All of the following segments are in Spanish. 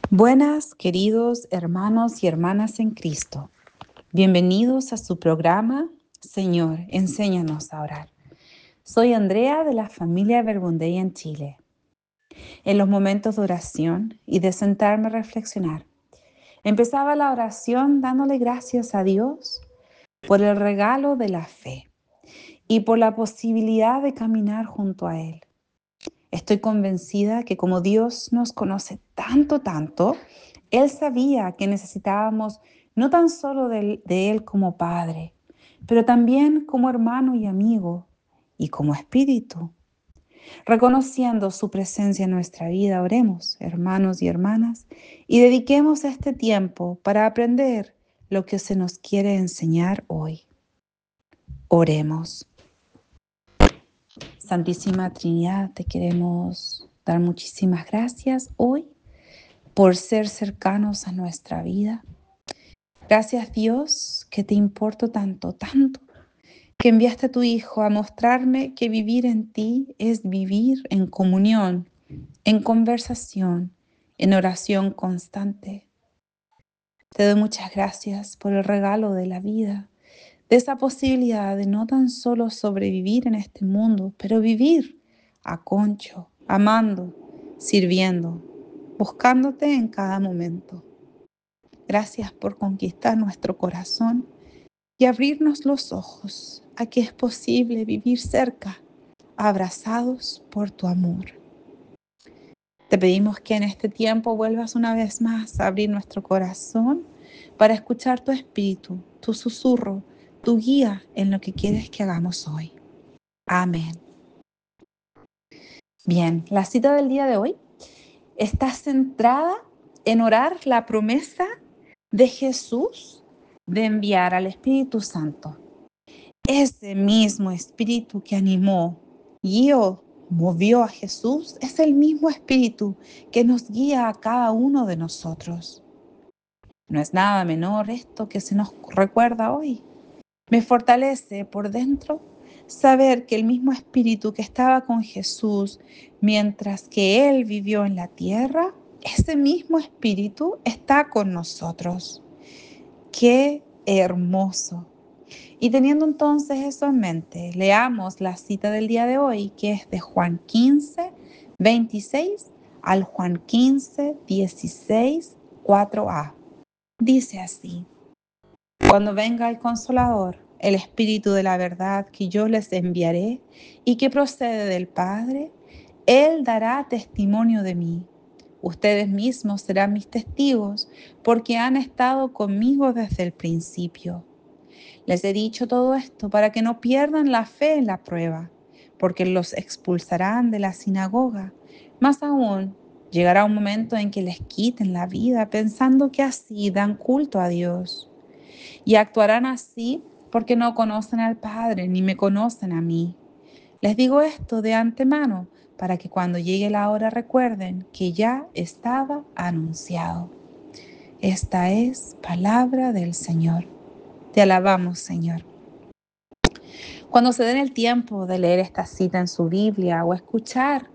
Buenas, queridos hermanos y hermanas en Cristo. Bienvenidos a su programa, Señor, enséñanos a orar. Soy Andrea de la familia Verbundey en Chile. En los momentos de oración y de sentarme a reflexionar, empezaba la oración dándole gracias a Dios por el regalo de la fe y por la posibilidad de caminar junto a Él. Estoy convencida que como Dios nos conoce tanto, Él sabía que necesitábamos no tan solo de Él como Padre, pero también como hermano y amigo y como Espíritu. Reconociendo su presencia en nuestra vida, oremos, hermanos y hermanas, y dediquemos este tiempo para aprender lo que se nos quiere enseñar hoy. Oremos. Santísima Trinidad, te queremos dar muchísimas gracias hoy por ser cercanos a nuestra vida. Gracias, Dios, que te importo tanto, que enviaste a tu Hijo a mostrarme que vivir en ti es vivir en comunión, en conversación, en oración constante. Te doy muchas gracias por el regalo de la vida, de esa posibilidad de no tan solo sobrevivir en este mundo, pero vivir a concho, amando, sirviendo, buscándote en cada momento. Gracias por conquistar nuestro corazón y abrirnos los ojos a que es posible vivir cerca, abrazados por tu amor. Te pedimos que en este tiempo vuelvas una vez más a abrir nuestro corazón para escuchar tu espíritu, tu susurro, tu guía en lo que quieres que hagamos hoy. Amén. Bien, la cita del día de hoy está centrada en orar la promesa de Jesús de enviar al Espíritu Santo. Ese mismo Espíritu que animó, guió, movió a Jesús, es el mismo Espíritu que nos guía a cada uno de nosotros. No es nada menor esto que se nos recuerda hoy. Me fortalece por dentro saber que el mismo Espíritu que estaba con Jesús mientras que Él vivió en la tierra, ese mismo Espíritu está con nosotros. ¡Qué hermoso! Y teniendo entonces eso en mente, leamos la cita del día de hoy, que es de Juan 15, 26 al Juan 15, 16, 4a. Dice así: Cuando venga el Consolador, el Espíritu de la verdad que yo les enviaré y que procede del Padre, Él dará testimonio de mí. Ustedes mismos serán mis testigos porque han estado conmigo desde el principio. Les he dicho todo esto para que no pierdan la fe en la prueba, porque los expulsarán de la sinagoga. Más aún, llegará un momento en que les quiten la vida pensando que así dan culto a Dios. Y actuarán así porque no conocen al Padre ni me conocen a mí. Les digo esto de antemano para que cuando llegue la hora recuerden que ya estaba anunciado. Esta es palabra del Señor. Te alabamos, Señor. Cuando se den el tiempo de leer esta cita en su Biblia o escuchar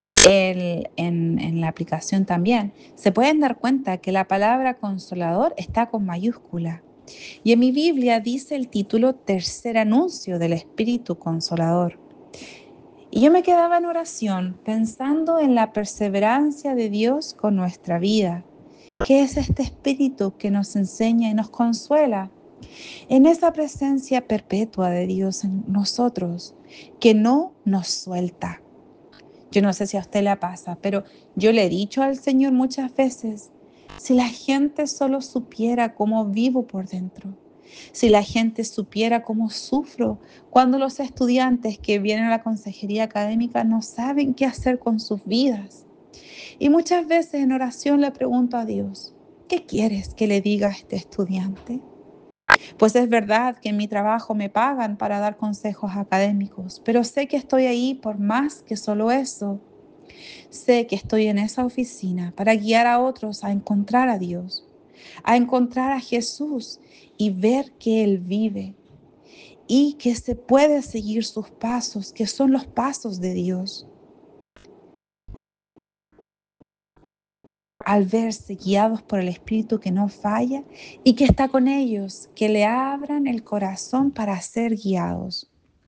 en la aplicación también, se pueden dar cuenta que la palabra consolador está con mayúscula. Y en mi Biblia dice el título Tercer anuncio del Espíritu Consolador. Y yo me quedaba en oración pensando en la perseverancia de Dios con nuestra vida, que es este Espíritu que nos enseña y nos consuela en esa presencia perpetua de Dios en nosotros, que no nos suelta. Yo no sé si a usted le pasa, pero yo le he dicho al Señor muchas veces, si la gente solo supiera cómo vivo por dentro, si la gente supiera cómo sufro cuando los estudiantes que vienen a la consejería académica no saben qué hacer con sus vidas. Y muchas veces en oración le pregunto a Dios, ¿qué quieres que le diga a este estudiante? Pues es verdad que en mi trabajo me pagan para dar consejos académicos, pero sé que estoy ahí por más que solo eso. Sé que estoy en esa oficina para guiar a otros a encontrar a Dios, a encontrar a Jesús y ver que Él vive y que se puede seguir sus pasos, que son los pasos de Dios. al verse guiados por el Espíritu que no falla y que está con ellos, que le abran el corazón para ser guiados.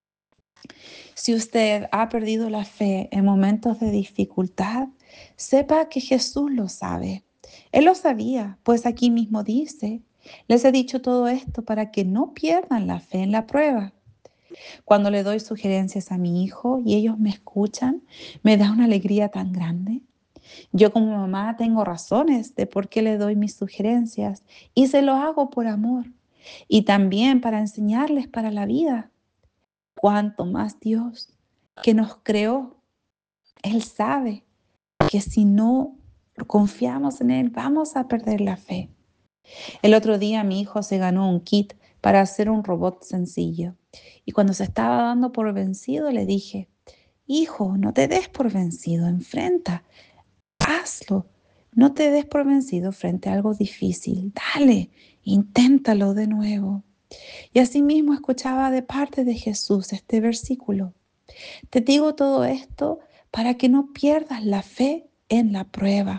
Si usted ha perdido la fe en momentos de dificultad, sepa que Jesús lo sabe. Él lo sabía, pues aquí mismo dice, les he dicho todo esto para que no pierdan la fe en la prueba. Cuando le doy sugerencias a mi hijo y ellos me escuchan, me da una alegría tan grande. Yo como mamá tengo razones de por qué le doy mis sugerencias y se lo hago por amor y también para enseñarles para la vida. Cuanto más Dios que nos creó, Él sabe que si no confiamos en Él vamos a perder la fe. El otro día mi hijo se ganó un kit para hacer un robot sencillo y cuando se estaba dando por vencido le dije, hijo, no te des por vencido, enfrenta, hazlo. No te des por vencido frente a algo difícil. Dale, inténtalo de nuevo. Y asimismo escuchaba de parte de Jesús este versículo. Te digo todo esto para que no pierdas la fe en la prueba.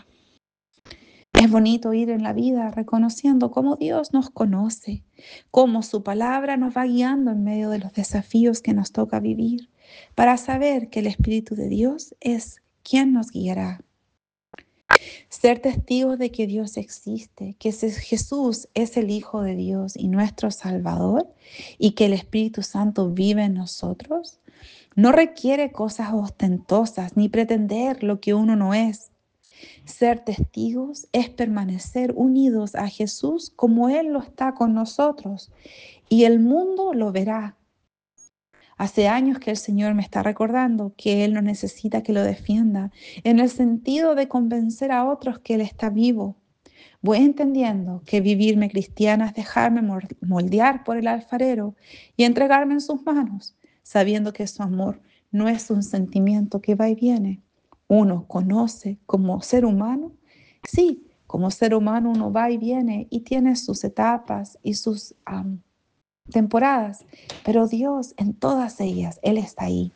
Es bonito ir en la vida reconociendo cómo Dios nos conoce, cómo su palabra nos va guiando en medio de los desafíos que nos toca vivir, para saber que el Espíritu de Dios es quien nos guiará. Ser testigos de que Dios existe, que Jesús es el Hijo de Dios y nuestro Salvador, y que el Espíritu Santo vive en nosotros, no requiere cosas ostentosas ni pretender lo que uno no es. Ser testigos es permanecer unidos a Jesús como Él lo está con nosotros, y el mundo lo verá. Hace años que el Señor me está recordando que Él no necesita que lo defienda, en el sentido de convencer a otros que Él está vivo. Voy entendiendo que vivirme cristiana es dejarme moldear por el alfarero y entregarme en sus manos, sabiendo que su amor no es un sentimiento que va y viene. Uno conoce como ser humano, sí, como ser humano uno va y viene y tiene sus etapas y sus temporadas, pero Dios en todas ellas, Él está ahí.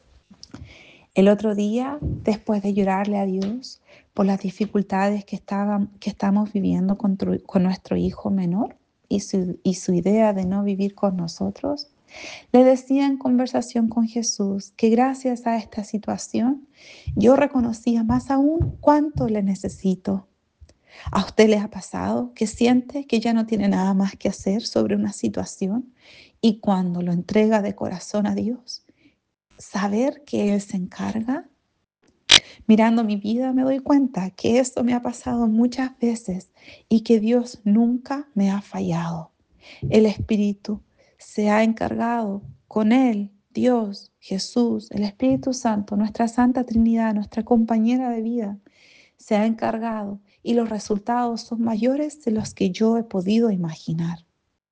El otro día, después de llorarle a Dios por las dificultades que estamos viviendo con nuestro hijo menor y su idea de no vivir con nosotros, le decía en conversación con Jesús que gracias a esta situación yo reconocía más aún cuánto le necesito. ¿A usted le ha pasado que siente que ya no tiene nada más que hacer sobre una situación y cuando lo entrega de corazón a Dios, saber que Él se encarga? Mirando mi vida me doy cuenta que esto me ha pasado muchas veces y que Dios nunca me ha fallado. El Espíritu se ha encargado con Él, Dios, Jesús, el Espíritu Santo, nuestra Santa Trinidad, nuestra compañera de vida, se ha encargado y los resultados son mayores de los que yo he podido imaginar.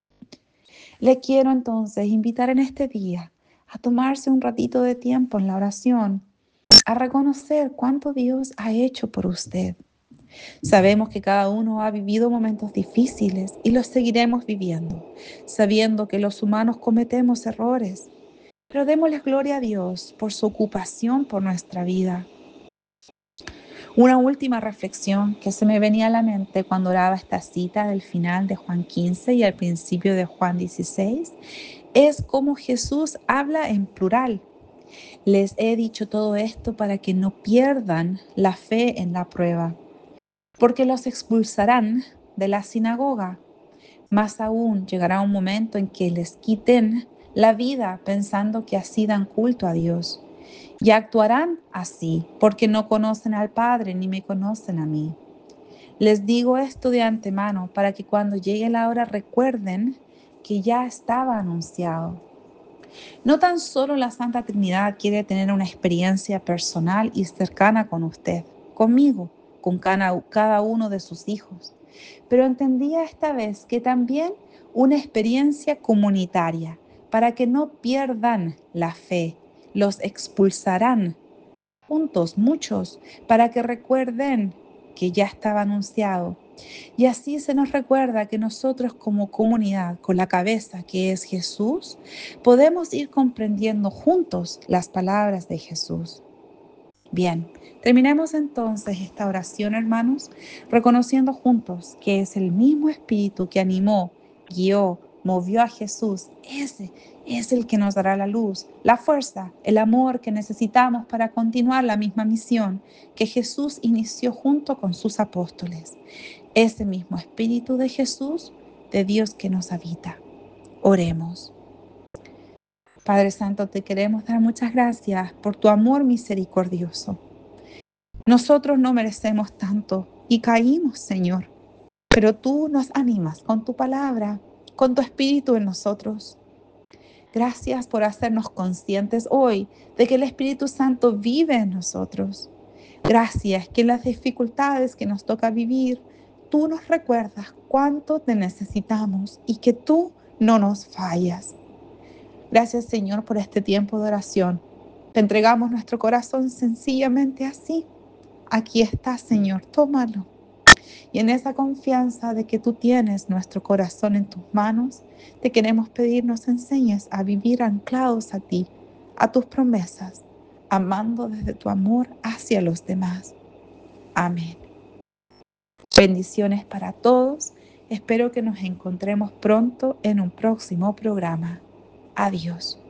Le quiero entonces invitar en este día a tomarse un ratito de tiempo en la oración, a reconocer cuánto Dios ha hecho por usted. Sabemos que cada uno ha vivido momentos difíciles y los seguiremos viviendo, sabiendo que los humanos cometemos errores, pero démosle gloria a Dios por su ocupación por nuestra vida. Una última reflexión que se me venía a la mente cuando oraba esta cita del final de Juan 15 y al principio de Juan 16 es cómo Jesús habla en plural. Les he dicho todo esto para que no pierdan la fe en la prueba, porque los expulsarán de la sinagoga. Más aún llegará un momento en que les quiten la vida pensando que así dan culto a Dios. Y actuarán así, porque no conocen al Padre ni me conocen a mí. Les digo esto de antemano para que cuando llegue la hora recuerden que ya estaba anunciado. No tan solo la Santa Trinidad quiere tener una experiencia personal y cercana con usted, conmigo, con cada uno de sus hijos, pero entendía esta vez que también una experiencia comunitaria, para que no pierdan la fe, los expulsarán juntos, muchos, para que recuerden que ya estaba anunciado. Y así se nos recuerda que nosotros como comunidad, con la cabeza que es Jesús, podemos ir comprendiendo juntos las palabras de Jesús. Bien, terminemos entonces esta oración, hermanos, reconociendo juntos que es el mismo Espíritu que animó, guió, movió a Jesús. Ese es el que nos dará la luz, la fuerza, el amor que necesitamos para continuar la misma misión que Jesús inició junto con sus apóstoles. Ese mismo Espíritu de Jesús, de Dios que nos habita. Oremos. Padre Santo, te queremos dar muchas gracias por tu amor misericordioso. Nosotros no merecemos tanto y caímos, Señor, pero tú nos animas con tu palabra, con tu espíritu en nosotros. Gracias por hacernos conscientes hoy de que el Espíritu Santo vive en nosotros. Gracias que en las dificultades que nos toca vivir, tú nos recuerdas cuánto te necesitamos y que tú no nos fallas. Gracias, Señor, por este tiempo de oración. Te entregamos nuestro corazón sencillamente así. Aquí está, Señor, tómalo. Y en esa confianza de que tú tienes nuestro corazón en tus manos, te queremos pedir nos enseñes a vivir anclados a ti, a tus promesas, amando desde tu amor hacia los demás. Amén. Bendiciones para todos. Espero que nos encontremos pronto en un próximo programa. Adiós.